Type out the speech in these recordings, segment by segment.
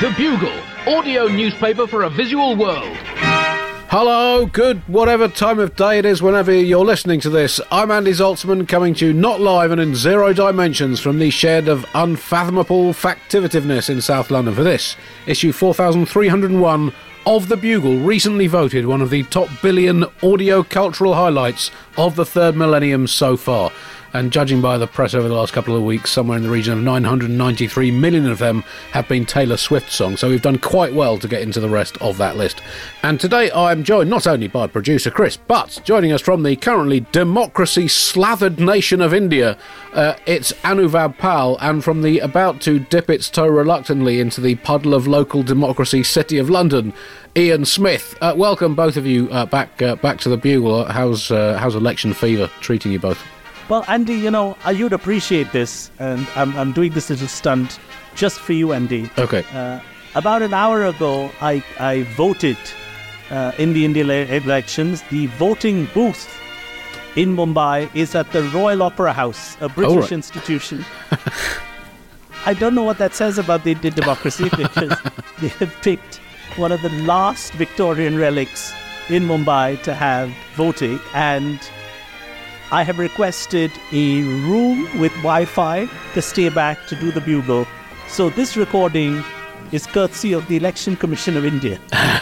The Bugle, audio newspaper for a visual world. Hello, good whatever time of day it is whenever you're listening to this. I'm Andy Zaltzman, coming to you not live and in zero dimensions from the shed of unfathomable factivitiveness in South London for this, issue 4301 of The Bugle, recently voted one of the top billion audio-cultural highlights of the third millennium so far. And judging by the press over the last couple of weeks, somewhere in the region of 993 million of them have been Taylor Swift songs, so we've done quite well to get into the rest of that list. And today I'm joined not only by producer Chris, but joining us from the currently democracy-slathered nation of India, it's Anuvab Pal, and from the about to dip its toe reluctantly into the puddle of local democracy city of London, Ian Smith. Welcome both of you back to the Bugle. How's election fever treating you both? Well, Andy, you'd appreciate this, and I'm doing this little stunt just for you, Andy. Okay. About an hour ago, I voted in the Indian elections. The voting booth in Mumbai is at the Royal Opera House, a British institution. I don't know what that says about the Indian democracy, because they have picked one of the last Victorian relics in Mumbai to have voting, and I have requested a room with Wi-Fi to stay back to do the Bugle. So this recording is courtesy of the Election Commission of India.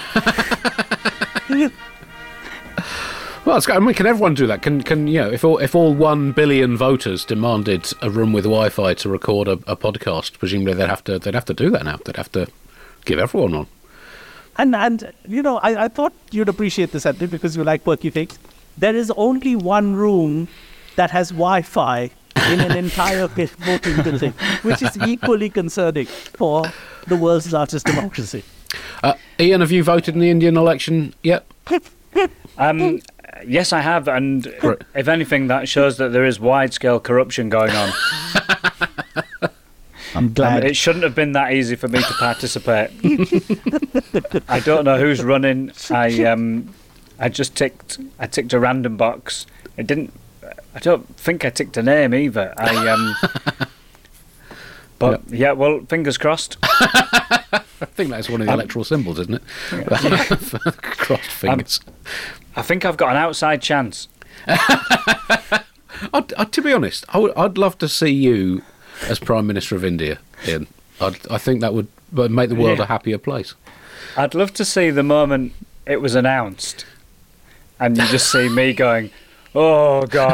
Well, can everyone do that? Can if all 1 billion voters demanded a room with Wi-Fi to record a podcast, presumably they'd have to do that now. They'd have to give everyone one. And I thought you'd appreciate this, Andy, because you like quirky things. There is only one room that has Wi-Fi in an entire voting building, which is equally concerning for the world's largest democracy. Ian, have you voted in the Indian election yet? Yes, I have, and if anything, that shows that there is wide-scale corruption going on. I'm glad. It shouldn't have been that easy for me to participate. I don't know who's running. I ticked a random box. I don't think I ticked a name either. Yeah, well, fingers crossed. I think that's one of the electoral symbols, isn't it? Yeah. Crossed fingers. I think I've got an outside chance. To be honest, I'd love to see you as Prime Minister of India, Ian. I think that would make the world a happier place. I'd love to see the moment it was announced. And you just see me going, oh, God.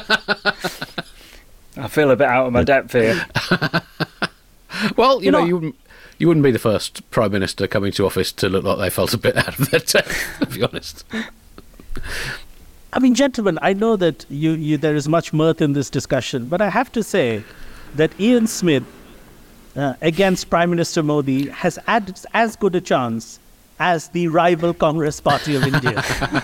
I feel a bit out of my depth here. Well, you wouldn't be the first Prime Minister coming to office to look like they felt a bit out of their depth, to be honest. I mean, gentlemen, I know that there is much mirth in this discussion, but I have to say that Ian Smith against Prime Minister Modi has as good a chance as the rival Congress Party of India.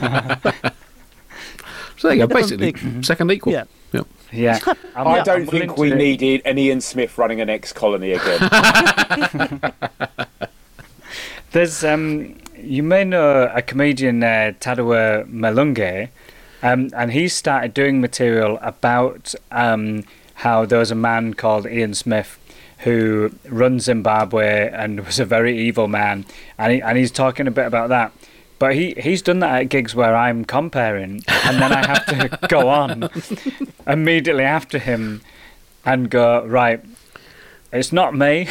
So there you go, basically, second equal. Yeah. I don't think we needed an Ian Smith running an ex-colony again. There's, you may know a comedian, Tadwa Malunge, and he started doing material about how there was a man called Ian Smith who runs Zimbabwe and was a very evil man, and he's talking a bit about that. But he's done that at gigs where I'm comparing, and then I have to go on immediately after him and go, right, it's not me.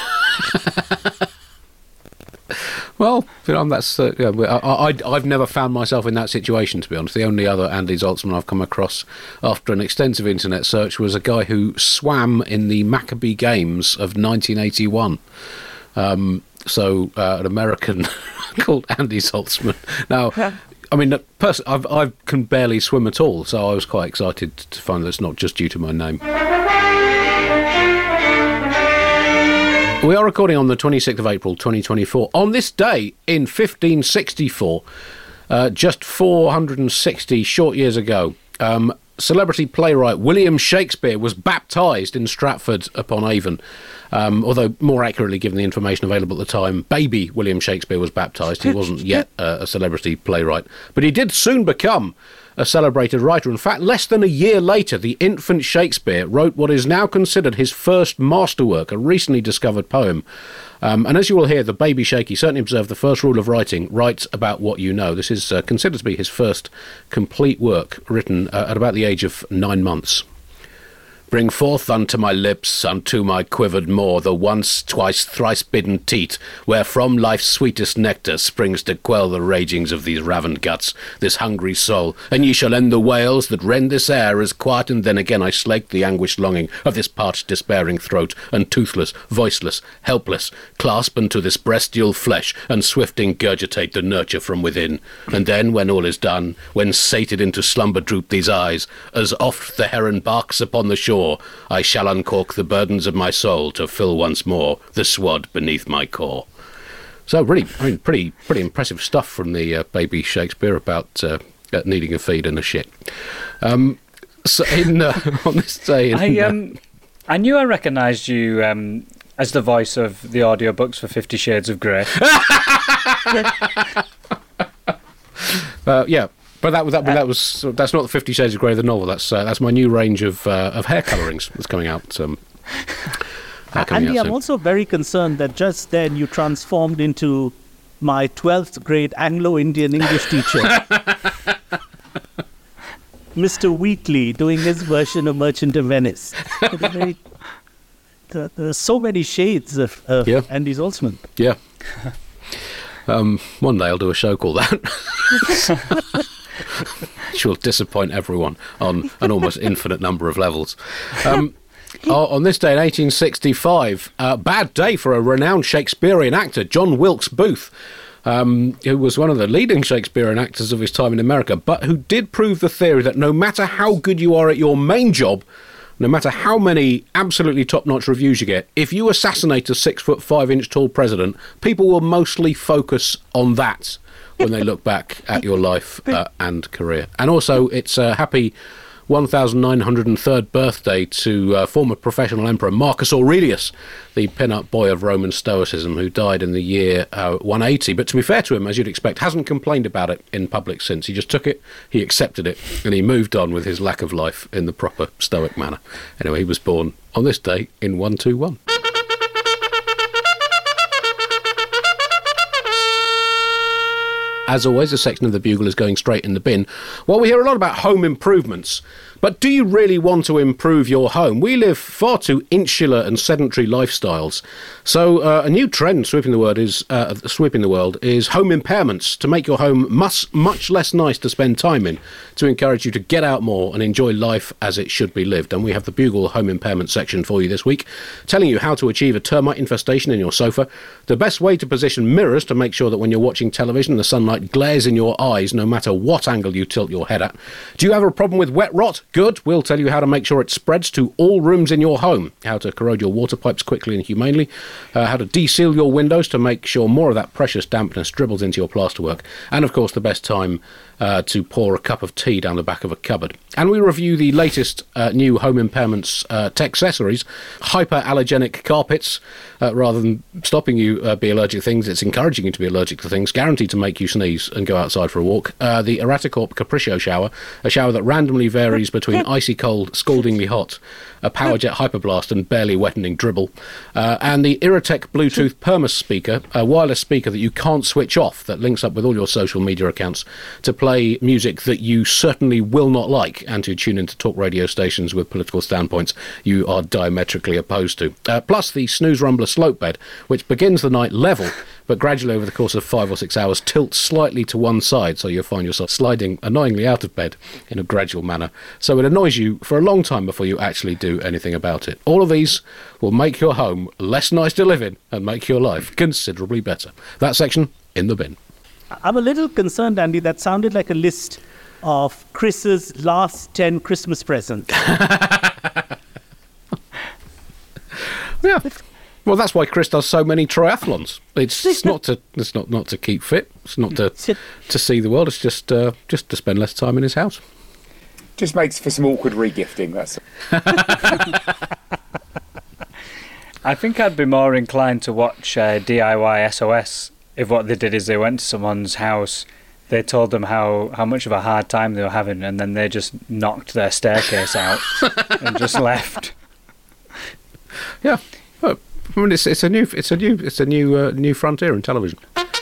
Well, that's I've never found myself in that situation, to be honest. The only other Andy Zaltzman I've come across after an extensive internet search was a guy who swam in the Maccabee Games of 1981. An American called Andy Zaltzman. Now, I mean, I can barely swim at all, so I was quite excited to find that it's not just due to my name. We are recording on the 26th of April 2024. On this day in 1564, just 460 short years ago, celebrity playwright William Shakespeare was baptised in Stratford-upon-Avon. Although, more accurately, given the information available at the time, baby William Shakespeare was baptised. He wasn't yet a celebrity playwright. But he did soon become a celebrated writer. In fact, less than a year later, the infant Shakespeare wrote what is now considered his first masterwork, a recently discovered poem. And as you will hear, the baby Shaky certainly observed the first rule of writing: write about what you know. This is considered to be his first complete work, written at about the age of 9 months. Bring forth unto my lips, unto my quivered maw, the once, twice, thrice bidden teat, wherefrom life's sweetest nectar springs to quell the ragings of these ravened guts, this hungry soul. And ye shall end the wails that rend this air as quiet, and then again I slake the anguished longing of this parched, despairing throat, and toothless, voiceless, helpless, clasp unto this bestial flesh, and swift ingurgitate the nurture from within. And then, when all is done, when sated into slumber droop these eyes, as oft the heron barks upon the shore, I shall uncork the burdens of my soul to fill once more the sward beneath my core. So really, pretty impressive stuff from the baby Shakespeare about needing a feed and a shit. So on this day, I knew I recognised you as the voice of the audiobooks for 50 Shades of Grey. Yeah. But that's not the 50 Shades of Grey, the novel. That's my new range of hair colourings that's coming out. Andy, I'm also very concerned that just then you transformed into my 12th grade Anglo-Indian English teacher, Mr. Wheatley, doing his version of Merchant of Venice. There are so many shades of Andy Zaltzman. Yeah. One day I'll do a show called that. Which will disappoint everyone on an almost infinite number of levels. On this day in 1865, bad day for a renowned Shakespearean actor, John Wilkes Booth, who was one of the leading Shakespearean actors of his time in America, but who did prove the theory that no matter how good you are at your main job, no matter how many absolutely top-notch reviews you get, if you assassinate a 6'5" tall president, people will mostly focus on that when they look back at your life and career. And also, it's a happy 1903rd birthday to former professional emperor Marcus Aurelius, the pin-up boy of Roman Stoicism, who died in the year 180. But to be fair to him, as you'd expect, hasn't complained about it in public since. He just took it, he accepted it, and he moved on with his lack of life in the proper Stoic manner. Anyway, he was born on this day in 121. As always, a section of the Bugle is going straight in the bin. Well, we hear a lot about home improvements, but do you really want to improve your home? We live far too insular and sedentary lifestyles. So a new trend sweeping the world is home impairments, to make your home much less nice to spend time in, to encourage you to get out more and enjoy life as it should be lived. And we have the Bugle home impairment section for you this week, telling you how to achieve a termite infestation in your sofa, the best way to position mirrors to make sure that when you're watching television, the sunlight glares in your eyes no matter what angle you tilt your head at. Do you have a problem with wet rot? Good. We'll tell you how to make sure it spreads to all rooms in your home, how to corrode your water pipes quickly and humanely, how to deseal your windows to make sure more of that precious dampness dribbles into your plasterwork, and of course the best time to pour a cup of tea down the back of a cupboard. And we review the latest new home impairments accessories, hyperallergenic carpets. Rather than stopping you be allergic to things, it's encouraging you to be allergic to things, guaranteed to make you sneeze and go outside for a walk. The Eraticorp Capriccio shower, a shower that randomly varies between icy cold, scaldingly hot, a Powerjet Hyperblast and barely wettening dribble. And the Irritec Bluetooth Permas speaker, a wireless speaker that you can't switch off, that links up with all your social media accounts to play music that you certainly will not like, and to tune into talk radio stations with political standpoints you are diametrically opposed to. Plus the Snooze Rumbler slope bed, which begins the night level, but gradually over the course of 5 or 6 hours tilts slightly to one side, so you'll find yourself sliding annoyingly out of bed in a gradual manner. So it annoys you for a long time before you actually do anything about it. All of these will make your home less nice to live in and make your life considerably better. That section in the bin. I'm a little concerned, Andy. That sounded like a list of Chris's last 10 Christmas presents. Yeah. Well, that's why Chris does so many triathlons. It's not to keep fit. It's not to see the world. It's just to spend less time in his house. Just makes for some awkward regifting. That's. I think I'd be more inclined to watch DIY SOS if what they did is they went to someone's house, they told them how much of a hard time they were having, and then they just knocked their staircase out and just left. Yeah, well, I mean, it's a new frontier in television.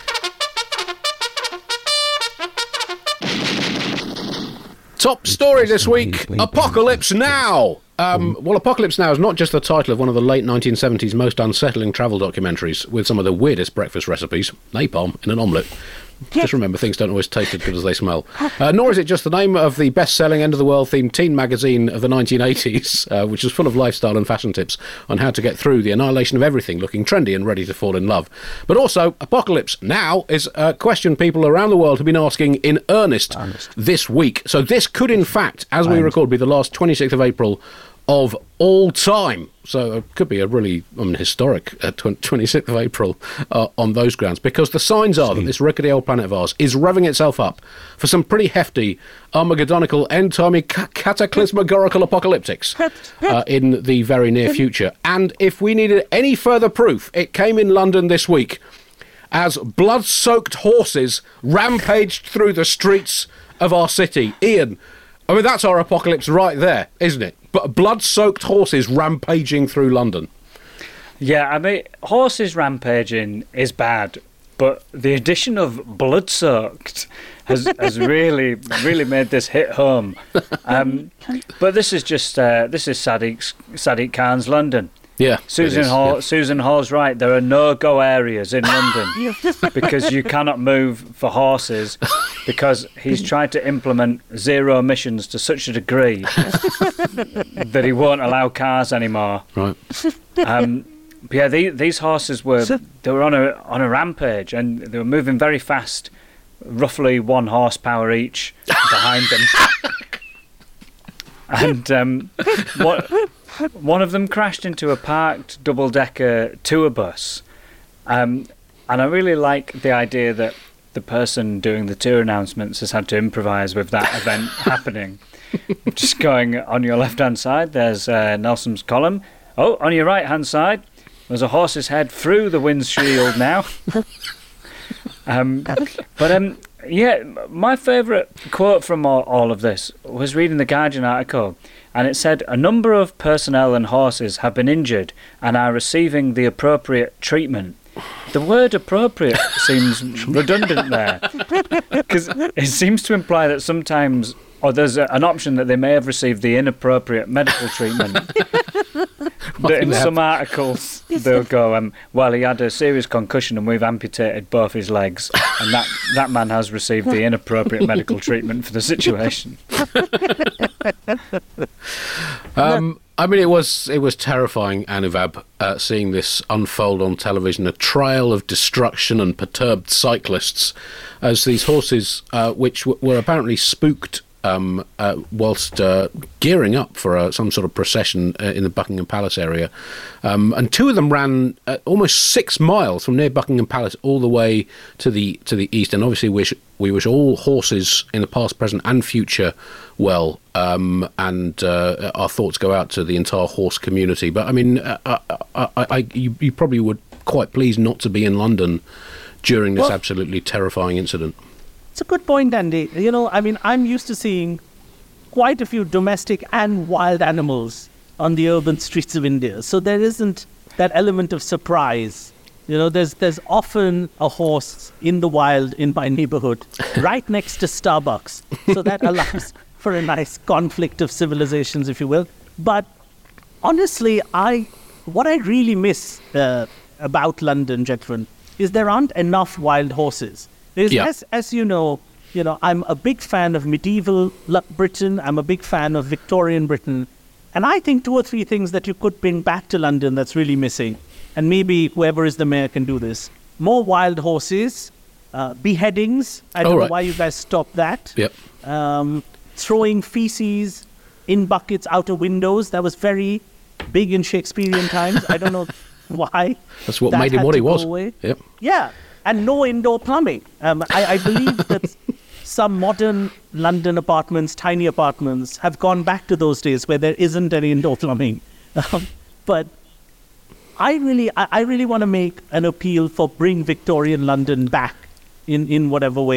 Top story this week: Apocalypse Now. Well, Apocalypse Now is not just the title of one of the late 1970s most unsettling travel documentaries with some of the weirdest breakfast recipes, napalm in an omelette. Just remember, things don't always taste as good as they smell. Nor is it just the name of the best-selling end-of-the-world-themed teen magazine of the 1980s, which is full of lifestyle and fashion tips on how to get through the annihilation of everything looking trendy and ready to fall in love. But also, Apocalypse Now is a question people around the world have been asking in earnest this week. So this could, in fact, as we record, be the last 26th of April of all time. So it could be a really historic 26th of April on those grounds, because the signs are that this rickety old planet of ours is revving itself up for some pretty hefty Armageddonical, end-timey, cataclysmagorical apocalyptics in the very near future. And if we needed any further proof, it came in London this week as blood-soaked horses rampaged through the streets of our city. Ian, I mean, that's our apocalypse right there, isn't it? But blood-soaked horses rampaging through London. Yeah, I mean, horses rampaging is bad, but the addition of blood-soaked has really made this hit home. But this is just Sadiq Khan's London. Yeah, Susan Hall's right. There are no-go areas in London because you cannot move for horses, because he's tried to implement zero emissions to such a degree that he won't allow cars anymore. Right. But yeah, these horses were on a rampage, and they were moving very fast, roughly 1 horsepower each behind them. And one of them crashed into a parked double-decker tour bus. And I really like the idea that the person doing the tour announcements has had to improvise with that event happening. Just going, on your left-hand side, there's Nelson's column. Oh, on your right-hand side, there's a horse's head through the windshield now. Yeah, my favourite quote from all of this was reading the Guardian article, and it said, a number of personnel and horses have been injured and are receiving the appropriate treatment. The word appropriate seems redundant there, because it seems to imply that sometimes, or there's an option that they may have received the inappropriate medical treatment. That in some articles they'll go, well, he had a serious concussion and we've amputated both his legs, and that man has received the inappropriate medical treatment for the situation. I mean, it was terrifying, Anuvab, seeing this unfold on television, a trail of destruction and perturbed cyclists as these horses, which were apparently spooked whilst gearing up for some sort of procession in the Buckingham Palace area. And 2 of them ran almost 6 miles from near Buckingham Palace all the way to the east. And obviously we wish all horses in the past, present and future well. And our thoughts go out to the entire horse community. But I mean, you probably would quite pleased not to be in London during this absolutely terrifying incident. It's a good point, Andy. You know, I mean, I'm used to seeing quite a few domestic and wild animals on the urban streets of India. So there isn't that element of surprise. You know, there's often a horse in the wild in my neighborhood, right next to Starbucks. So that allows for a nice conflict of civilizations, if you will. But honestly, what I really miss about London, gentlemen, is there aren't enough wild horses. As you know, I'm a big fan of medieval Britain. I'm a big fan of Victorian Britain. And I think 2 or 3 things that you could bring back to London that's really missing, and maybe whoever is the mayor can do this. More wild horses, beheadings. I don't know why you guys stopped that. Yep. Throwing feces in buckets out of windows. That was very big in Shakespearean times. I don't know why. That's what made him what he was. Yep. Yeah. And no indoor plumbing. I believe that some modern London apartments, tiny apartments, have gone back to those days where there isn't any indoor plumbing. But I really want to make an appeal for bring Victorian London back in whatever way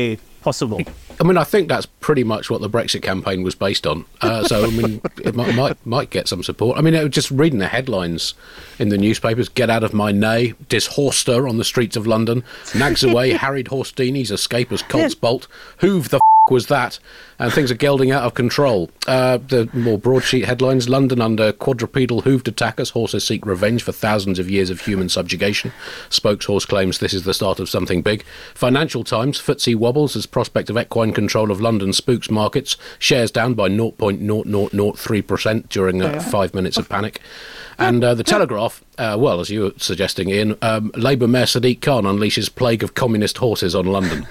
possible. I mean, I think that's pretty much what the Brexit campaign was based on. So, I mean, it might get some support. I mean, just reading the headlines in the newspapers: "Get out of my nay, dishorster on the streets of London, nags away, harried Horstinies, escape as colts bolt, who the was that?" And things are gelding out of control. The more broadsheet headlines: "London under quadrupedal hooved attackers. Horses seek revenge for thousands of years of human subjugation. Spokeshorse claims this is the start of something big." Financial Times: "FTSE wobbles as prospect of equine control of London spooks markets. Shares down by 0.0003% during 5 minutes of panic." And the Telegraph, well, as you were suggesting, Ian, Labour Mayor Sadiq Khan unleashes plague of communist horses on London.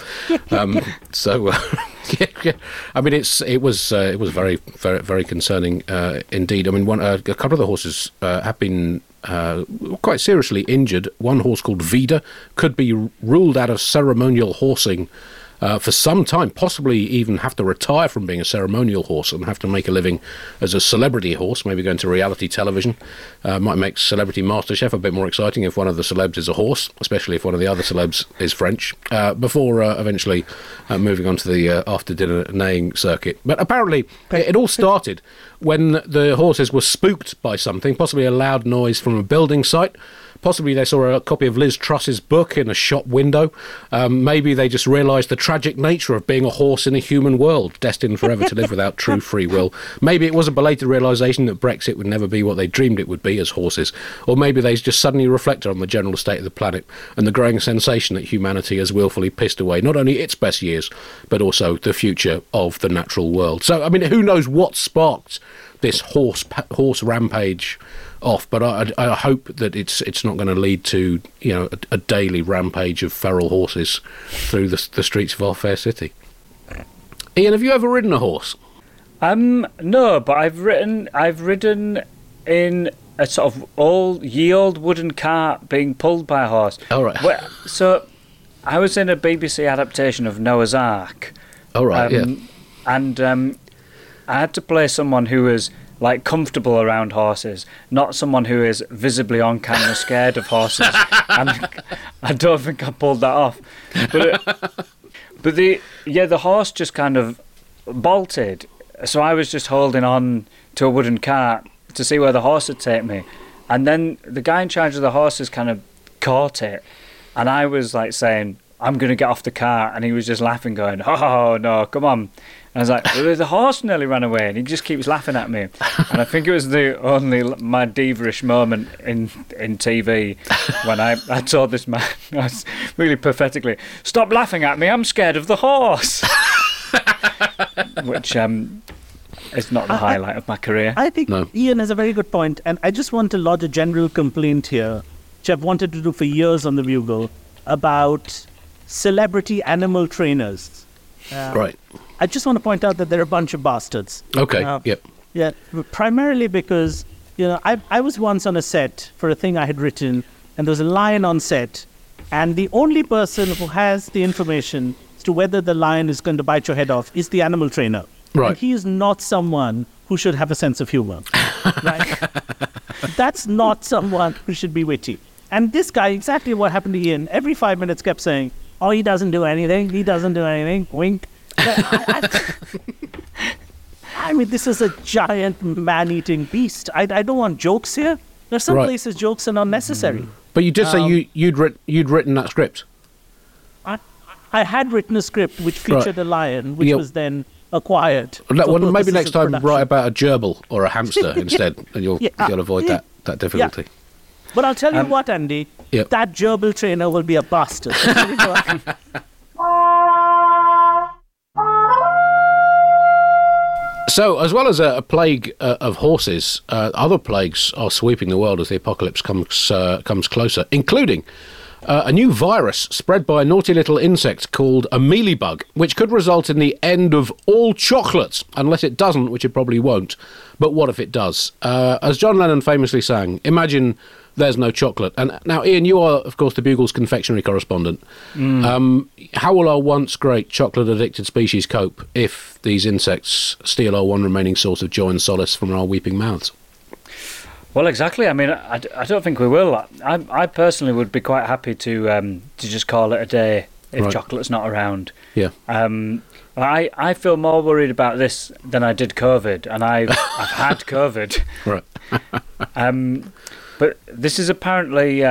Yeah. I mean, it was very, very, very concerning indeed. I mean, a couple of the horses have been quite seriously injured. One horse called Vida could be ruled out of ceremonial horsing for some time, possibly even have to retire from being a ceremonial horse and have to make a living as a celebrity horse, maybe go into reality television. Might make Celebrity MasterChef a bit more exciting if one of the celebs is a horse, especially if one of the other celebs is French, before eventually moving on to the after-dinner neighing circuit. But apparently it all started when the horses were spooked by something, possibly a loud noise from a building site. Possibly they saw a copy of Liz Truss's book in a shop window. Maybe they just realised the tragic nature of being a horse in a human world, destined forever to live without true free will. Maybe it was a belated realisation that Brexit would never be what they dreamed it would be as horses. Or maybe they just suddenly reflected on the general state of the planet and the growing sensation that humanity has willfully pissed away not only its best years, but also the future of the natural world. So, I mean, who knows what sparked this horse rampage off, but I hope that it's not going to lead to a daily rampage of feral horses through the streets of our fair city. Ian, have you ever ridden a horse? No, but I've ridden in a sort of old wooden cart being pulled by a horse. All right. So I was in a BBC adaptation of Noah's Ark. All right. And I had to play someone who was like comfortable around horses, not someone who is visibly on camera scared of horses. And I don't think I pulled that off. But the horse just kind of bolted. So I was just holding on to a wooden cart to see where the horse would take me. And then the guy in charge of the horses kind of caught it. And I was like saying, "I'm going to get off the cart." And he was just laughing, going, "Oh, no, come on." And I was like, well, the horse nearly ran away, and he just keeps laughing at me. And I think it was my diva-ish moment in TV when I told this man, really pathetically, "Stop laughing at me, I'm scared of the horse." Which is not the highlight of my career. I think Ian has a very good point, and I just want to lodge a general complaint here, which I've wanted to do for years on the Bugle, about celebrity animal trainers. Right. I just want to point out that they're a bunch of bastards. Okay, yep. Yeah, primarily because, I was once on a set for a thing I had written, and there was a lion on set, and the only person who has the information as to whether the lion is going to bite your head off is the animal trainer. Right. And he is not someone who should have a sense of humor. Right? That's not someone who should be witty. And this guy, exactly what happened to Ian, every 5 minutes kept saying, "Oh, he doesn't do anything, wink." I mean, this is a giant man-eating beast. I don't want jokes here. There's some places jokes are not necessary. But you did say you'd written that script. I had written a script which featured a lion, which was then acquired. Well, maybe next time write about a gerbil or a hamster instead, and you'll avoid that difficulty. Yeah. But I'll tell you what, Andy, that gerbil trainer will be a bastard. So, as well as a plague of horses, other plagues are sweeping the world as the apocalypse comes closer, including a new virus spread by a naughty little insect called a mealybug, which could result in the end of all chocolates, unless it doesn't, which it probably won't. But what if it does? As John Lennon famously sang, imagine there's no chocolate. And now, Ian, you are, of course, the Bugle's confectionery correspondent. How will our once great chocolate-addicted species cope if these insects steal our one remaining source of joy and solace from our weeping mouths? Well, exactly. I mean, I don't think we will. I personally would be quite happy to just call it a day if Right. chocolate's not around. Yeah. I feel more worried about this than I did COVID, and I've had COVID. Right. But this is apparently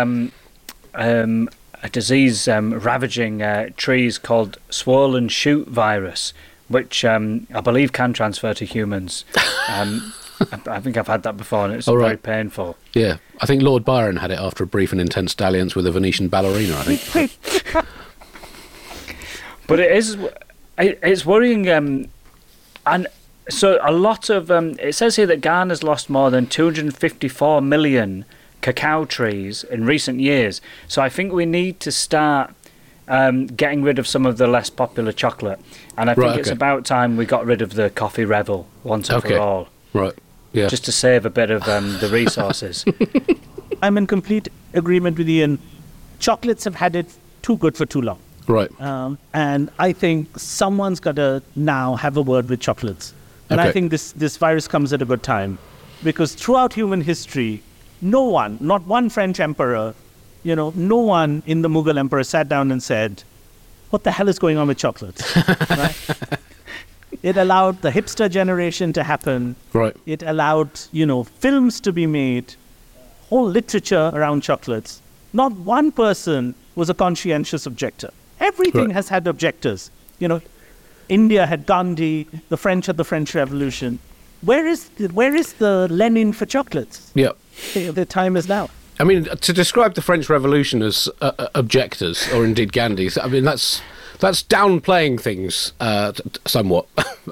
a disease ravaging trees called swollen shoot virus, which I believe can transfer to humans. I think I've had that before, and it's very painful. Yeah. I think Lord Byron had it after a brief and intense dalliance with a Venetian ballerina, I think. But it's worrying, and so a lot of it says here that Ghana's lost more than 254 million cacao trees in recent years. So I think we need to start getting rid of some of the less popular chocolate, and I think it's about time we got rid of the coffee Rebel once and for all. Right. Yeah. Just to save a bit of the resources. I'm in complete agreement with Ian. Chocolates have had it too good for too long. Right. And I think someone's got to now have a word with chocolates. And I think this virus comes at a good time. Because throughout human history, no one, not one French emperor, no one in the Mughal Empire sat down and said, what the hell is going on with chocolates? Right? It allowed the hipster generation to happen. Right. It allowed, films to be made, whole literature around chocolates. Not one person was a conscientious objector. Everything has had objectors. India had Gandhi, the French had the French Revolution. Where is the Lenin for chocolates? Yeah. The time is now. I mean, to describe the French Revolution as objectors, or indeed Gandhi's, I mean, that's downplaying things somewhat.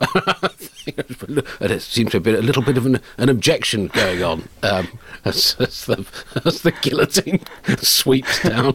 It seems to be a little bit of an objection going on as the guillotine sweeps down.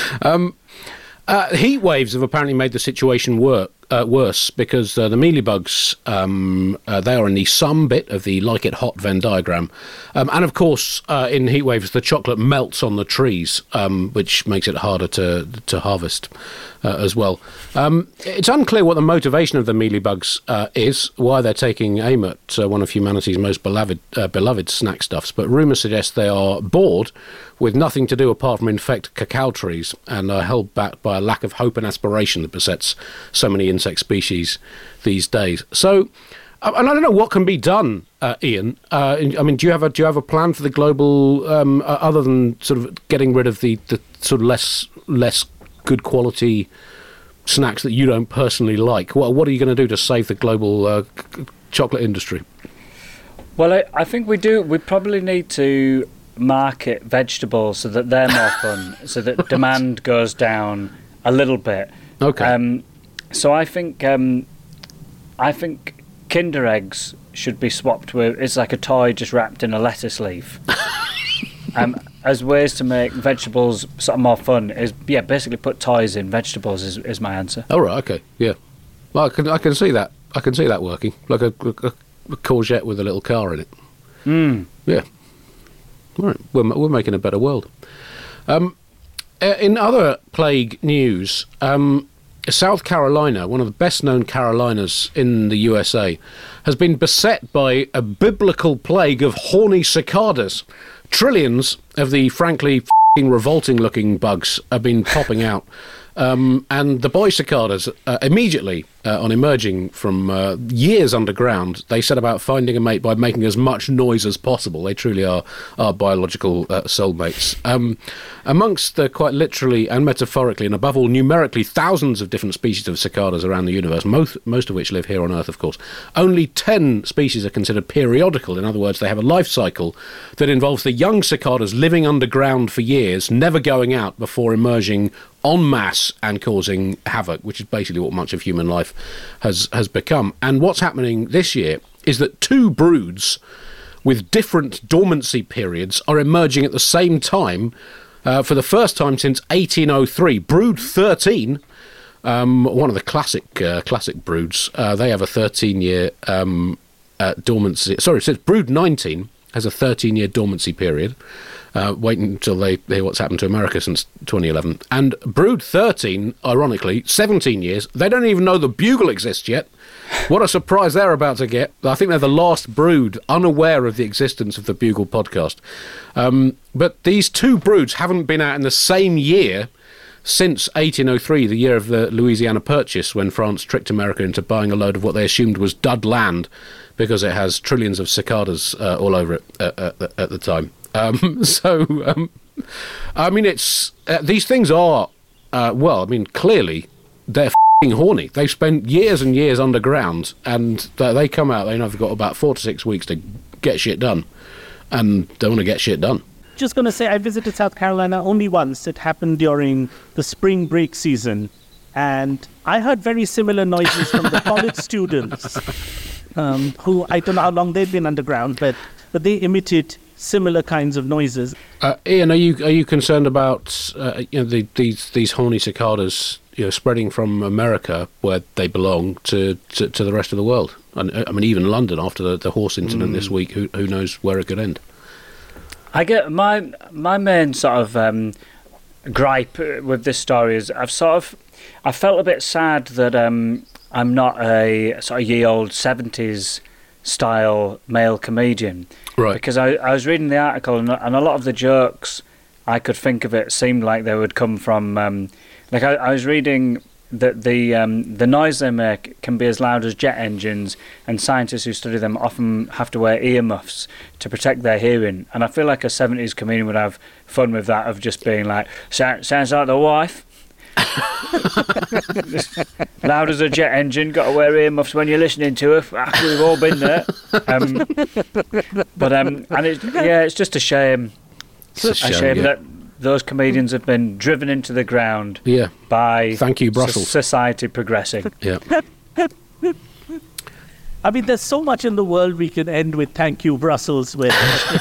Heat waves have apparently made the situation worse because the mealybugs, they are in the sum bit of the like it hot Venn diagram. And of course, in heat waves, the chocolate melts on the trees, which makes it harder to harvest as well. It's unclear what the motivation of the mealybugs is, why they're taking aim at one of humanity's most beloved snack stuffs, but rumours suggest they are bored with nothing to do apart from infect cacao trees and are held back by a lack of hope and aspiration that besets so many insect species these days. So, and I don't know what can be done, Ian. I mean, do you have a plan for the global, other than sort of getting rid of the sort of less good quality snacks that you don't personally like? What are you going to do to save the global chocolate industry? Well, I think we do. We probably need to market vegetables so that they're more fun, so that demand goes down a little bit. Okay. So I think Kinder eggs should be swapped with. It's like a toy just wrapped in a lettuce leaf. As ways to make vegetables sort of more fun is basically put toys in vegetables is my answer. Oh right, okay, yeah. Well, I can see that. I can see that working, like a courgette with a little car in it. Yeah. All right, we're making a better world. In other plague news, South Carolina, one of the best-known Carolinas in the USA, has been beset by a biblical plague of horny cicadas. Trillions of the frankly f***ing revolting-looking bugs have been popping out. And the boy cicadas, immediately on emerging from years underground, they set about finding a mate by making as much noise as possible. They truly are biological soulmates. Amongst the quite literally and metaphorically, and above all numerically, thousands of different species of cicadas around the universe, most of which live here on Earth, of course, only 10 species are considered periodical. In other words, they have a life cycle that involves the young cicadas living underground for years, never going out before emerging en masse and causing havoc, which is basically what much of human life has become. And what's happening this year is that 2 broods with different dormancy periods are emerging at the same time for the first time since 1803. Brood 13, one of the classic broods, they have a 13-year dormancy. Sorry, it says brood 19 has a 13-year dormancy period. Waiting until they hear what's happened to America since 2011. And brood 13, ironically, 17 years. They don't even know the bugle exists yet. What a surprise they're about to get. I think they're the last brood unaware of the existence of the Bugle podcast. But these 2 broods haven't been out in the same year since 1803, the year of the Louisiana Purchase, when France tricked America into buying a load of what they assumed was dud land because it has trillions of cicadas all over it at the time. I mean, it's these things are, clearly they're f***ing horny. They've spent years and years underground, and they come out, they've got about 4 to 6 weeks to get shit done, and they want to get shit done. Just going to say, I visited South Carolina only once. It happened during the spring break season, and I heard very similar noises from the college students, who, I don't know how long they've been underground, but they imitate similar kinds of noises. Ian, are you concerned about these horny cicadas spreading from America, where they belong, to the rest of the world? And I mean, even London after the horse incident this week. Who knows where it could end? I get my main sort of gripe with this story is I felt a bit sad that I'm not a sort of ye old 70s style male comedian, right? Because I was reading the article and a lot of the jokes I could think of it seemed like they would come from I was reading that the noise they make can be as loud as jet engines, and scientists who study them often have to wear earmuffs to protect their hearing. And I feel like a 70s comedian would have fun with that, of just being like, sounds like the wife. Loud as a jet engine, got to wear earmuffs when you're listening to her. We've all been there. And it's just a shame. It's a shame that those comedians have been driven into the ground by thank you, Brussels. Society progressing. Yeah. I mean, there's so much in the world we can end with thank you, Brussels, with.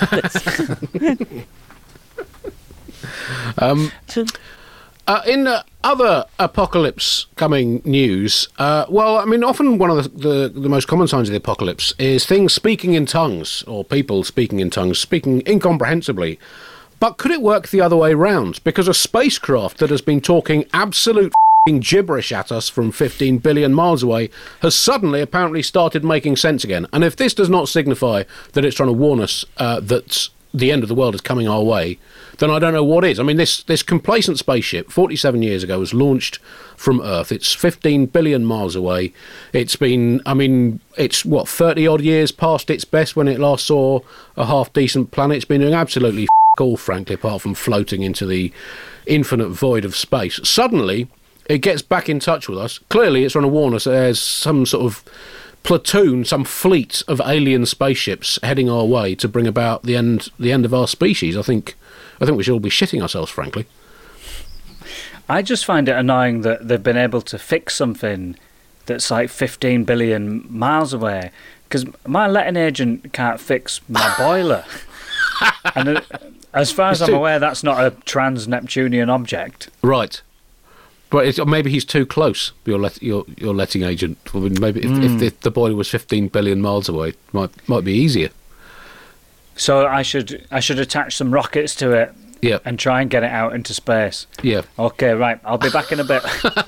In other apocalypse coming news, often one of the most common signs of the apocalypse is things speaking in tongues, or people speaking in tongues, speaking incomprehensibly. But could it work the other way round? Because a spacecraft that has been talking absolute gibberish at us from 15 billion miles away has suddenly apparently started making sense again. And if this does not signify that it's trying to warn us that the end of the world is coming our way, then I don't know what is. I mean, this complacent spaceship 47 years ago was launched from Earth. It's 15 billion miles away. It's been, 30 odd years past its best when it last saw a half decent planet. It's been doing absolutely all, frankly, apart from floating into the infinite void of space. Suddenly it gets back in touch with us. Clearly it's trying to warn us that there's some sort of platoon, some fleet of alien spaceships heading our way to bring about the end of our species. I think we should all be shitting ourselves, frankly. I just find it annoying that they've been able to fix something that's like 15 billion miles away, because my letting agent can't fix my boiler. And as far as I'm aware, that's not a trans-Neptunian object. Right. But maybe he's too close, your letting agent. I mean, maybe if the boiler was 15 billion miles away, it might be easier. So I should attach some rockets to it, and try and get it out into space. Yeah. Okay, right. I'll be back in a bit.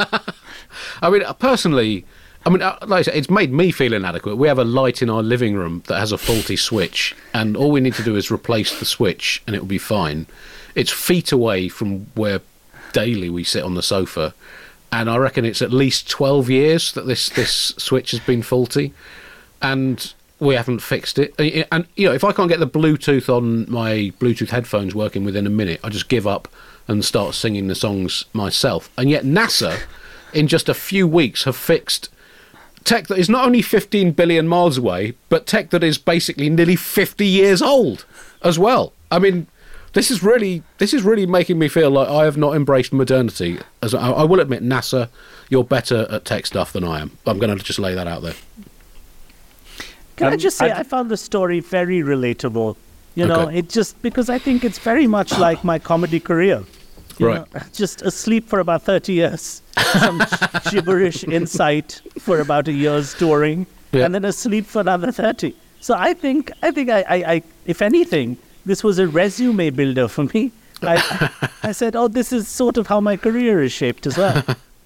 I mean, personally, like I said, it's made me feel inadequate. We have a light in our living room that has a faulty switch, and all we need to do is replace the switch, and it will be fine. It's feet away from where daily we sit on the sofa, and I reckon it's at least 12 years that this switch has been faulty, and we haven't fixed it. And if I can't get the Bluetooth on my Bluetooth headphones working within a minute, I just give up and start singing the songs myself. And yet NASA, in just a few weeks, have fixed tech that is not only 15 billion miles away, but tech that is basically nearly 50 years old as well. I mean, this is really making me feel like I have not embraced modernity. As I will admit, NASA, you're better at tech stuff than I am. I'm going to just lay that out there. Can I just say, I found the story very relatable. It just, because I think it's very much like my comedy career. You know, just asleep for about 30 years, some gibberish insight for about a year's touring, and then asleep for another 30. So I think I if anything, this was a resume builder for me. I said, this is sort of how my career is shaped as well.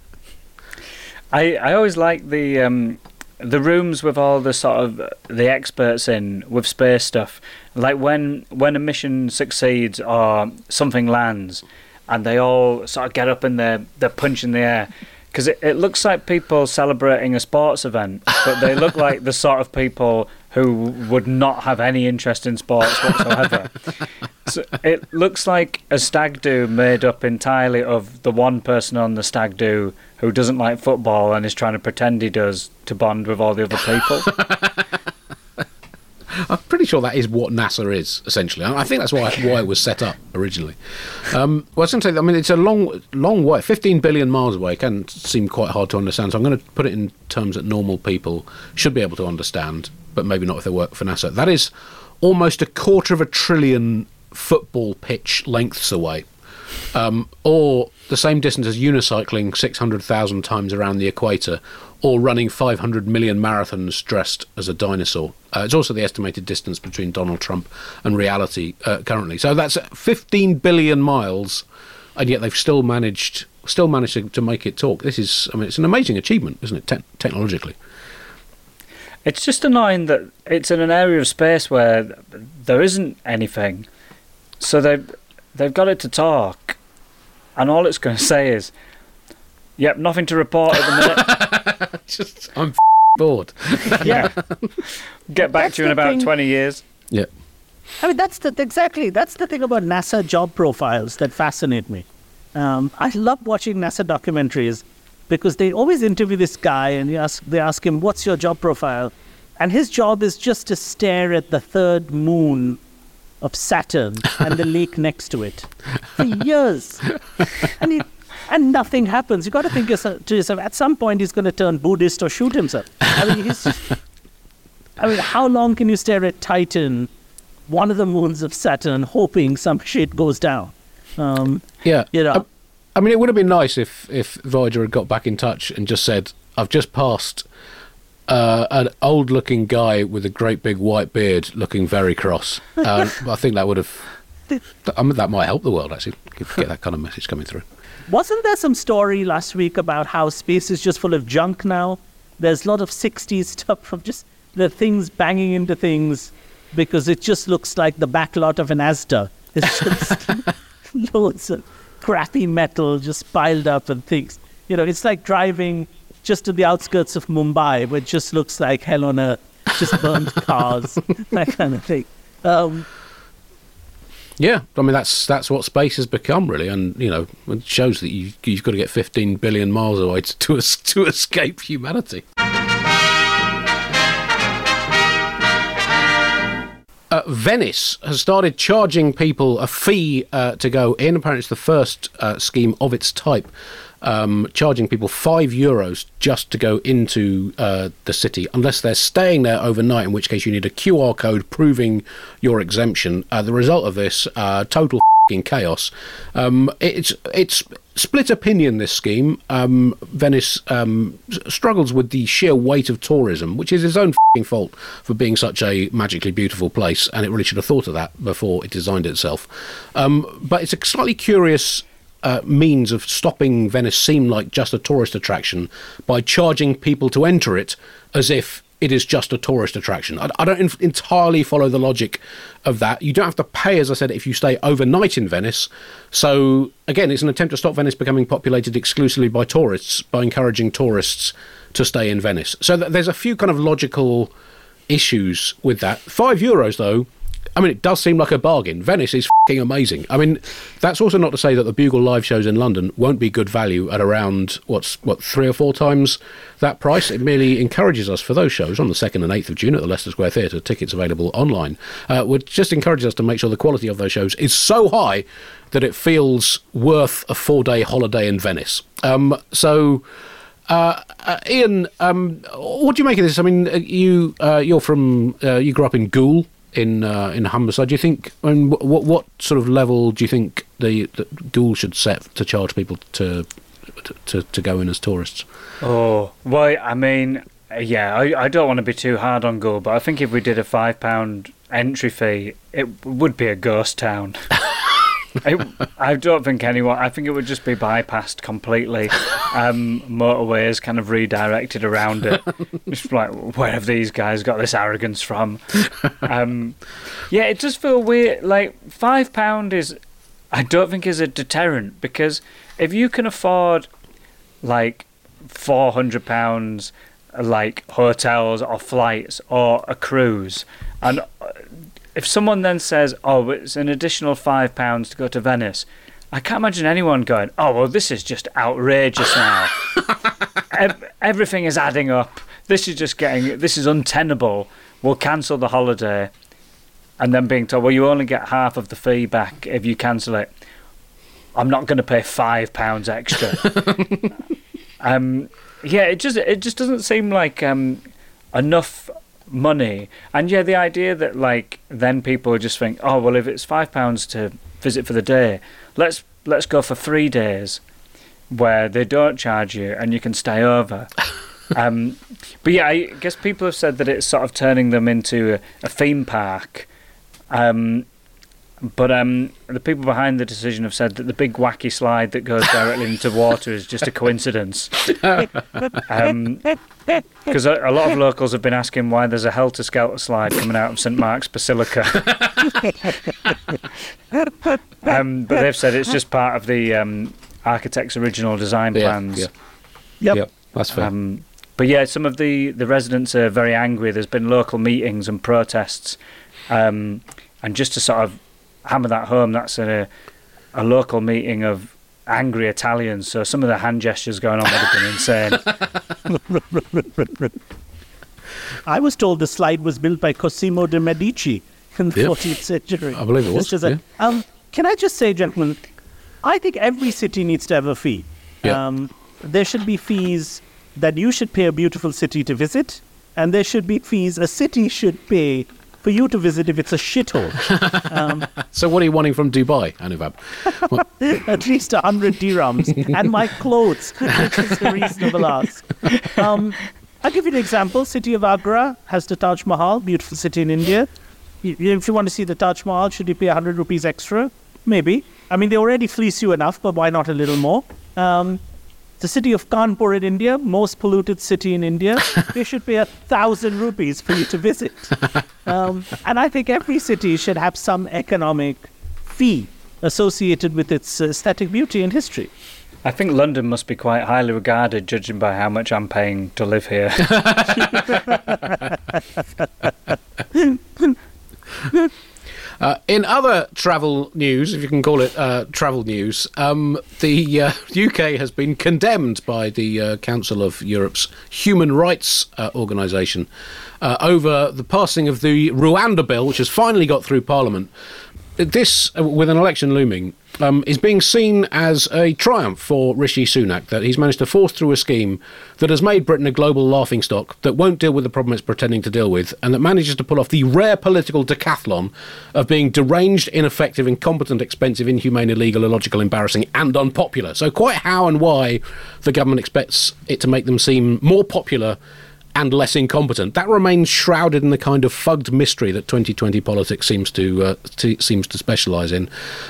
I always like the rooms with all the sort of the experts in with space stuff. Like when a mission succeeds or something lands, and they all sort of get up and they're punching the air. Because it looks like people celebrating a sports event, but they look like the sort of people who would not have any interest in sports whatsoever. So it looks like a stag do made up entirely of the one person on the stag do who doesn't like football and is trying to pretend he does to bond with all the other people. I'm pretty sure that is what NASA is, essentially. I think that's why it was set up originally. Well, I was going to say, I mean, it's a long way, 15 billion miles away. It can seem quite hard to understand, so I'm going to put it in terms that normal people should be able to understand, but maybe not if they work for NASA. That is almost 250 billion football pitch lengths away, or the same distance as unicycling 600,000 times around the equator, or running 500 million marathons dressed as a dinosaur. It's also the estimated distance between Donald Trump and reality currently. So that's 15 billion miles, and yet they've still managed to make it talk. This is, I mean, it's an amazing achievement, isn't it, technologically? It's just annoying that it's in an area of space where there isn't anything. So they've got it to talk, and all it's going to say is, "Yep, nothing to report at the minute." I'm bored. Yeah. Get back to you in about 20 years. Yeah. I mean, that's the thing about NASA job profiles that fascinate me. I love watching NASA documentaries because they always interview this guy and they ask him, "What's your job profile?" And his job is just to stare at the third moon of Saturn and the lake next to it for years. And nothing happens. You got to think to yourself, at some point he's going to turn Buddhist or shoot himself. I mean, how long can you stare at Titan, one of the moons of Saturn, hoping some shit goes down? Yeah. You know. I mean, it would have been nice if Voyager had got back in touch and just said, "I've just passed an old-looking guy with a great big white beard looking very cross." I think that would have... that might help the world, actually, get that kind of message coming through. Wasn't there some story last week about how space is just full of junk now? There's a lot of 60s stuff from just the things banging into things because it just looks like the backlot of an Asda. It's just loads of crappy metal just piled up and things. You know, it's like driving just to the outskirts of Mumbai, where it just looks like hell on earth, just burnt cars, that kind of thing. Yeah, I mean, that's what space has become, really, and, you know, it shows that you've got to get 15 billion miles away to escape humanity. Venice has started charging people a fee to go in. Apparently it's the first scheme of its type, charging people €5 just to go into the city, unless they're staying there overnight, in which case you need a QR code proving your exemption. The result of this, total chaos. It's split opinion, this scheme. Venice struggles with the sheer weight of tourism, which is its own fault for being such a magically beautiful place, and it really should have thought of that before it designed itself. But it's a slightly curious means of stopping Venice seem like just a tourist attraction by charging people to enter it as if it is just a tourist attraction. I don't entirely follow the logic of that. You don't have to pay, as I said, if you stay overnight in Venice. So, again, it's an attempt to stop Venice becoming populated exclusively by tourists, by encouraging tourists to stay in Venice. So there's a few kind of logical issues with that. €5, though, I mean, it does seem like a bargain. Venice is f***ing amazing. I mean, that's also not to say that the Bugle live shows in London won't be good value at around, 3 or 4 times that price. It merely encourages us for those shows on the 2nd and 8th of June at the Leicester Square Theatre, tickets available online, would just encourage us to make sure the quality of those shows is so high that it feels worth a 4-day holiday in Venice. Ian, what do you make of this? I mean, you grew up in Goole, in Humberside. Do you think, I mean, what sort of level do you think the Goole should set to charge people to go in as tourists? Oh, well, I mean, yeah, I don't want to be too hard on Goole, but I think if we did a £5 entry fee, it would be a ghost town. I don't think anyone... I think it would just be bypassed completely. Motorways kind of redirected around it. Just like, where have these guys got this arrogance from? Yeah, it does feel weird. Like, £5 is I don't think is a deterrent, because if you can afford like £400 like hotels or flights or a cruise, and if someone then says, oh, it's an additional £5 to go to Venice, I can't imagine anyone going, oh, well, this is just outrageous now. Everything is adding up. This is untenable. We'll cancel the holiday. And then being told, well, you only get half of the fee back if you cancel it. I'm not going to pay £5 extra. It just doesn't seem like enough money. And yeah, the idea that like then people just think, oh well, if it's £5 to visit for the day, let's go for 3 days where they don't charge you and you can stay over. But yeah, I guess people have said that it's sort of turning them into a theme park. But the people behind the decision have said that the big wacky slide that goes directly into water is just a coincidence. Because a lot of locals have been asking why there's a helter-skelter slide coming out of St Mark's Basilica. But they've said it's just part of the architect's original design plans. Yep, that's fair. But yeah, some of the residents are very angry. There's been local meetings and protests. And just to sort of hammer that home, that's a local meeting of angry Italians, so some of the hand gestures going on would have been insane. I was told the slide was built by Cosimo de' Medici in the 14th century. I believe it was. Can I just say, gentlemen, I think every city needs to have a fee. There should be fees that you should pay a beautiful city to visit, and there should be fees a city should pay for you to visit if it's a shithole. So what are you wanting from Dubai, Anubhav? At least 100 dirhams and my clothes, which is a reasonable ask. I'll give you an example. City of Agra has the Taj Mahal, beautiful city in India. If you want to see the Taj Mahal, should you pay 100 rupees extra? Maybe. I mean, they already fleece you enough, but why not a little more? The city of Kanpur in India, most polluted city in India, they should pay 1,000 rupees for you to visit. And I think every city should have some economic fee associated with its aesthetic beauty and history. I think London must be quite highly regarded, judging by how much I'm paying to live here. In other travel news, if you can call it travel news, the UK has been condemned by the Council of Europe's Human Rights Organisation over the passing of the Rwanda bill, which has finally got through Parliament. This, with an election looming, is being seen as a triumph for Rishi Sunak, that he's managed to force through a scheme that has made Britain a global laughingstock, that won't deal with the problem it's pretending to deal with, and that manages to pull off the rare political decathlon of being deranged, ineffective, incompetent, expensive, inhumane, illegal, illogical, embarrassing, and unpopular. So quite how and why the government expects it to make them seem more popular and less incompetent, that remains shrouded in the kind of fugged mystery that 2020 politics seems to specialise in.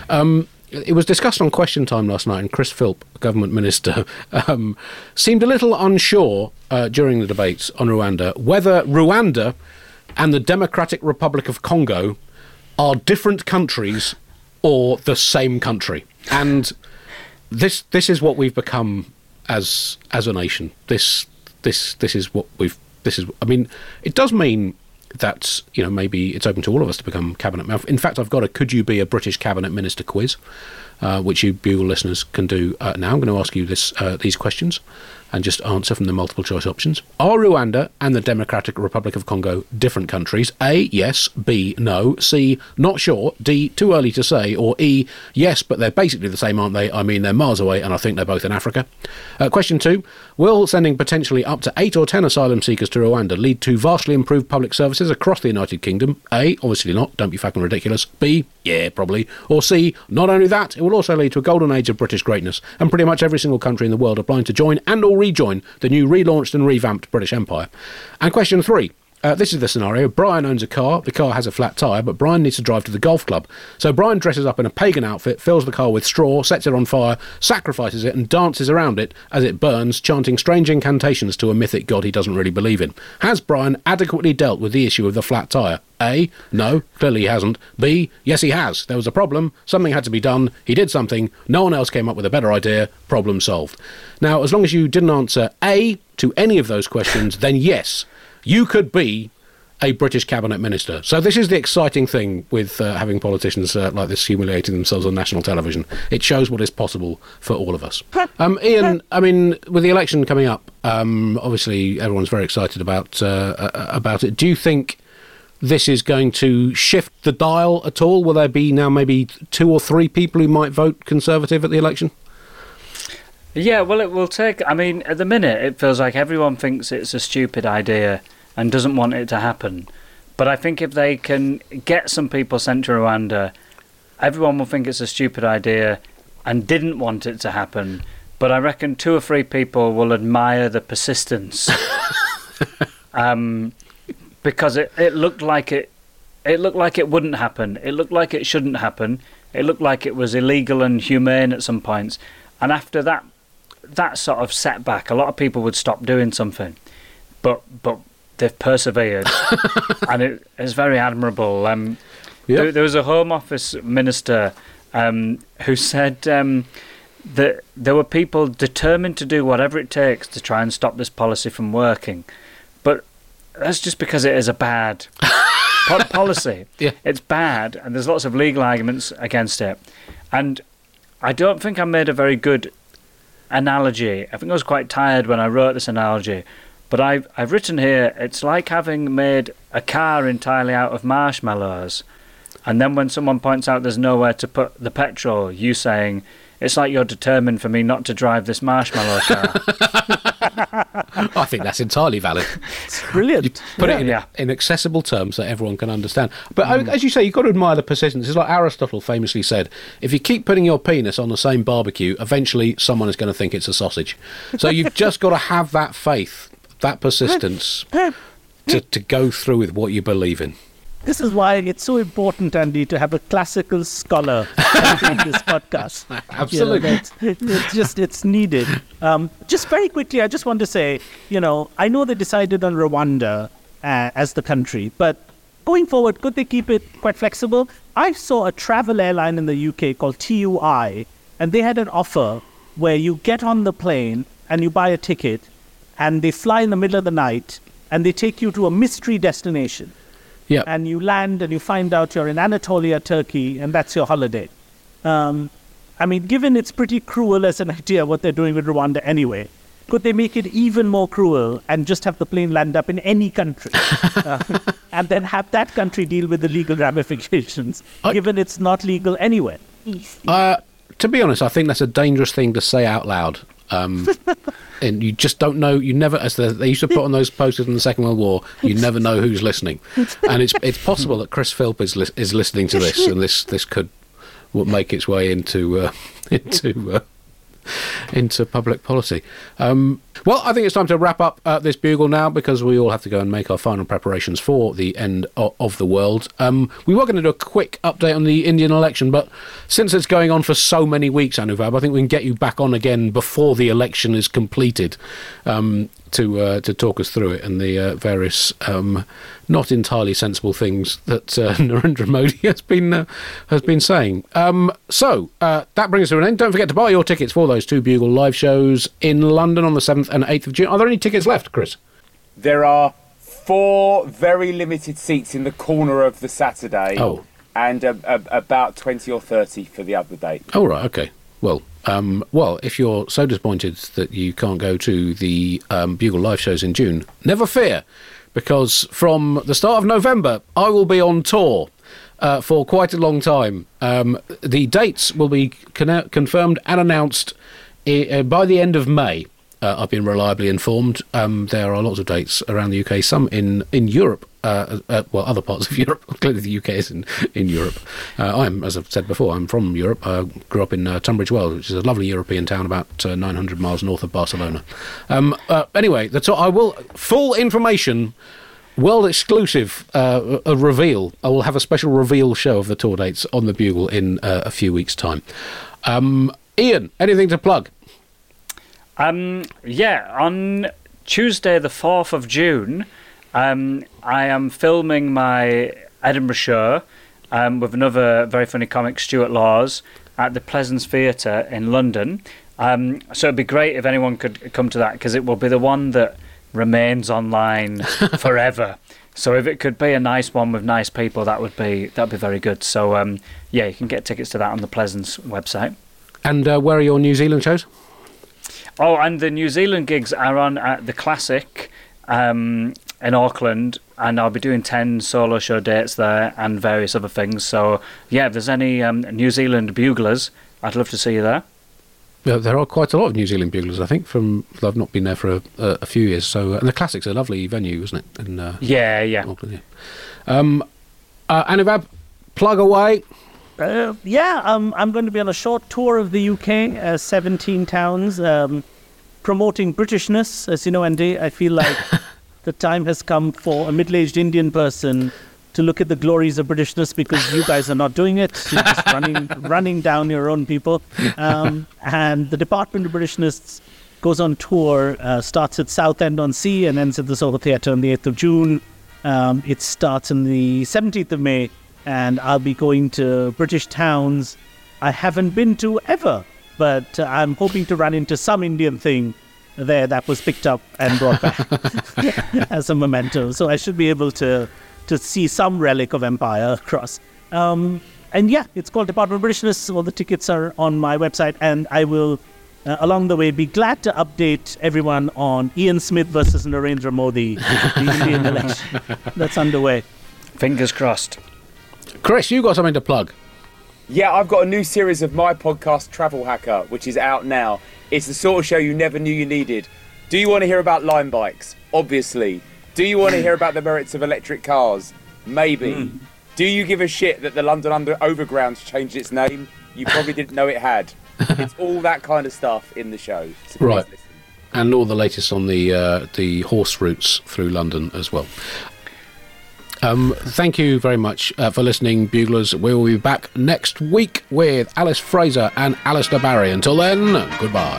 It was discussed on Question Time last night, and Chris Philp, government minister, seemed a little unsure during the debates on Rwanda whether Rwanda and the Democratic Republic of Congo are different countries or the same country. And this is what we've become as a nation. This is what I mean, it does mean that, maybe it's open to all of us to become cabinet minister. In fact, I've got a Could You Be a British Cabinet Minister quiz, which you Bugle listeners can do now. I'm going to ask you these questions and just answer from the multiple choice options. Are Rwanda and the Democratic Republic of Congo different countries? A, yes. B, no. C, not sure. D, too early to say. Or E, yes, but they're basically the same, aren't they? I mean, they're miles away, and I think they're both in Africa. Question 2, will sending potentially up to 8 or 10 asylum seekers to Rwanda lead to vastly improved public services across the United Kingdom? A, obviously not. Don't be fucking ridiculous. B, yeah, probably. Or C, not only that, it will also lead to a golden age of British greatness, and pretty much every single country in the world applying to join and or rejoin the new relaunched and revamped British Empire. And question 3, This is the scenario. Brian owns a car. The car has a flat tyre, but Brian needs to drive to the golf club. So Brian dresses up in a pagan outfit, fills the car with straw, sets it on fire, sacrifices it, and dances around it as it burns, chanting strange incantations to a mythic god he doesn't really believe in. Has Brian adequately dealt with the issue of the flat tyre? A, no, clearly he hasn't. B, yes he has. There was a problem, something had to be done, he did something, no one else came up with a better idea, problem solved. Now, as long as you didn't answer A to any of those questions, then yes, you could be a British cabinet minister. So this is the exciting thing with having politicians like this humiliating themselves on national television. It shows what is possible for all of us. Ian, I mean, with the election coming up, obviously everyone's very excited about it. Do you think this is going to shift the dial at all? Will there be now maybe 2 or 3 people who might vote Conservative at the election? Yeah, well, it will take... I mean, at the minute, it feels like everyone thinks it's a stupid idea and doesn't want it to happen. But I think if they can get some people sent to Rwanda, everyone will think it's a stupid idea and didn't want it to happen. But I reckon 2 or 3 people will admire the persistence. Because it looked like it wouldn't happen. It looked like it shouldn't happen. It looked like it was illegal and humane at some points. And after that sort of setback, a lot of people would stop doing something. But they've persevered, and it is very admirable. There was a Home Office minister who said that there were people determined to do whatever it takes to try and stop this policy from working. But that's just because it is a bad policy. Yeah. It's bad, and there's lots of legal arguments against it. And I don't think I made a very good analogy. I think I was quite tired when I wrote this analogy. But I've written here, it's like having made a car entirely out of marshmallows. And then when someone points out there's nowhere to put the petrol, you saying, it's like you're determined for me not to drive this marshmallow car. I think that's entirely valid. It's brilliant. You put it in accessible terms that everyone can understand. But as you say, you've got to admire the persistence. It's like Aristotle famously said, if you keep putting your penis on the same barbecue, eventually someone is going to think it's a sausage. So you've just got to have that faith, that persistence to go through with what you believe in. This is why it's so important, Andy, to have a classical scholar in this podcast. Absolutely. It's needed. Just very quickly, I just want to say, I know they decided on Rwanda as the country, but going forward, could they keep it quite flexible? I saw a travel airline in the UK called TUI, and they had an offer where you get on the plane and you buy a ticket, and they fly in the middle of the night, and they take you to a mystery destination. Yeah. And you land and you find out you're in Anatolia, Turkey, and that's your holiday. I mean, given it's pretty cruel as an idea what they're doing with Rwanda anyway, could they make it even more cruel and just have the plane land up in any country and then have that country deal with the legal ramifications, given it's not legal anywhere? To be honest, I think that's a dangerous thing to say out loud. And you just don't know. You never, as they used to put on those posters in the Second World War, you never know who's listening. And it's possible that Chris Philp is listening to this, and this could make its way into public policy. Well, I think it's time to wrap up this bugle now, because we all have to go and make our final preparations for the end of the world. We were going to do a quick update on the Indian election, but since it's going on for so many weeks, Anuvab, I think we can get you back on again before the election is completed to talk us through it and the various not entirely sensible things that Narendra Modi has been saying. So that brings us to an end. Don't forget to buy your tickets for those 2 Bugle live shows in London on the 7th and 8th of June. Are there any tickets left, Chris? There are 4 very limited seats in the corner of the Saturday. Oh. And about 20 or 30 for the other date. Oh, right, okay. Well, if you're so disappointed that you can't go to the Bugle live shows in June, never fear, because from the start of November, I will be on tour for quite a long time. The dates will be confirmed and announced by the end of May. I've been reliably informed. There are lots of dates around the UK, some in Europe, other parts of Europe. Clearly the UK is in Europe. As I've said before, I'm from Europe. I grew up in Tunbridge Wells, which is a lovely European town about 900 miles north of Barcelona. Anyway, I will full information world exclusive a reveal. I will have a special reveal show of the tour dates on the Bugle in a few weeks' time. Ian, anything to plug? Yeah, on Tuesday the 4th of June, I am filming my Edinburgh show with another very funny comic, Stuart Laws, at the Pleasance Theatre in London. So it'd be great if anyone could come to that, because it will be the one that remains online forever. So if it could be a nice one with nice people, that'd be very good. So yeah, you can get tickets to that on the Pleasance website. And where are your New Zealand shows? Oh, and the New Zealand gigs are on at the Classic in Auckland, and I'll be doing 10 solo show dates there and various other things. So yeah, if there's any New Zealand buglers, I'd love to see you there. Yeah, there are quite a lot of New Zealand buglers, I think. I've not been there for a few years. So, and the Classic's a lovely venue, isn't it? In, yeah. Auckland, yeah. Anubab, plug away. I'm going to be on a short tour of the UK, 17 towns, promoting Britishness. As you know, Andy, I feel like the time has come for a middle-aged Indian person to look at the glories of Britishness, because you guys are not doing it. You're just running down your own people. And the Department of Britishness goes on tour, starts at Southend-on-Sea and ends at the Soho Theatre on the 8th of June. It starts on the 17th of May, and I'll be going to British towns I haven't been to ever, but I'm hoping to run into some Indian thing there that was picked up and brought back as a memento. So I should be able to see some relic of empire across. And yeah, it's called Department of Britishness. All the tickets are on my website, and I will, along the way, be glad to update everyone on Ian Smith versus Narendra Modi, the Indian election that's underway. Fingers crossed. Chris, you got something to plug? Yeah, I've got a new series of my podcast, Travel Hacker, which is out now. It's the sort of show you never knew you needed. Do you want to hear about Lime bikes? Obviously. Do you want to hear about the merits of electric cars? Maybe. Do you give a shit that the London Overground's changed its name? You probably didn't know it had. It's all that kind of stuff in the show. So right. And all the latest on the horse routes through London as well. Thank you very much for listening, Buglers. We will be back next week with Alice Fraser and Alistair Barry. Until then, goodbye.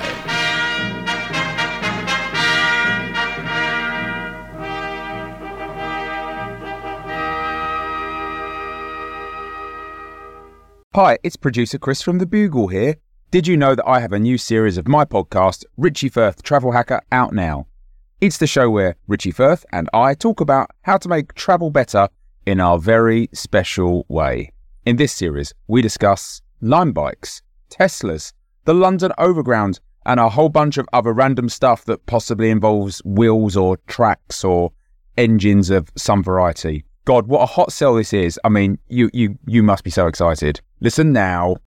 Hi, it's producer Chris from The Bugle here. Did you know that I have a new series of my podcast, Richie Firth Travel Hacker, out now? It's the show where Richie Firth and I talk about how to make travel better in our very special way. In this series, we discuss Lime bikes, Teslas, the London Overground, and a whole bunch of other random stuff that possibly involves wheels or tracks or engines of some variety. God, what a hot sell this is. I mean, you must be so excited. Listen now.